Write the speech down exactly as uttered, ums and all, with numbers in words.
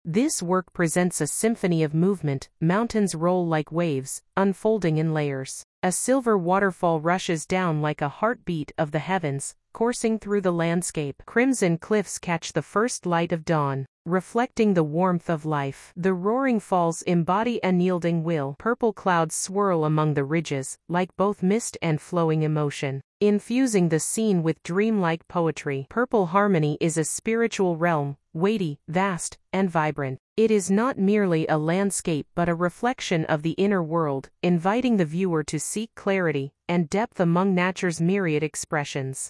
This work presents a symphony of movement. Mountains roll like waves, unfolding in layers. A silver waterfall rushes down like a heartbeat of the heavens, coursing through the landscape. Crimson cliffs catch the first light of dawn, reflecting the warmth of life. The roaring falls embody unyielding will. Purple clouds swirl among the ridges, like both mist and flowing emotion, infusing the scene with dreamlike poetry. Purple harmony is a spiritual realm, weighty, vast, and vibrant. It is not merely a landscape but a reflection of the inner world, inviting the viewer to seek clarity and depth among nature's myriad expressions.